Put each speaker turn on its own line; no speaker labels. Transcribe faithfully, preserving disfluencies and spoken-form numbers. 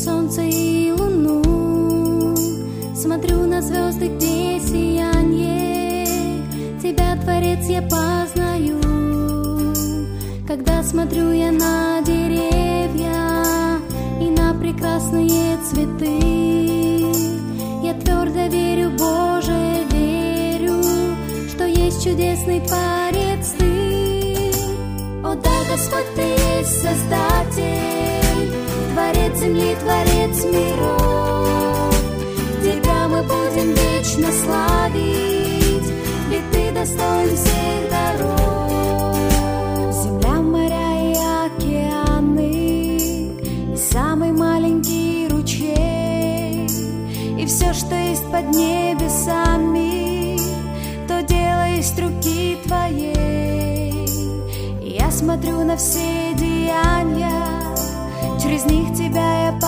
солнце и луну, смотрю на звезды, где сиянье Тебя, Творец, я познаю. Когда смотрю я на деревья и на прекрасные цветы, я твердо верю, Боже, верю, что есть чудесный Творец Ты. О да, Господь, Ты есть Создатель, Творец земли, Творец миров. Тебя мы будем вечно славить, ведь Ты достоин всех даров. Земля, моря и океаны, и самый маленький ручей, и все, что есть под небесами, то дело есть руки Твоей. И я смотрю на все деяния, через них Тебя я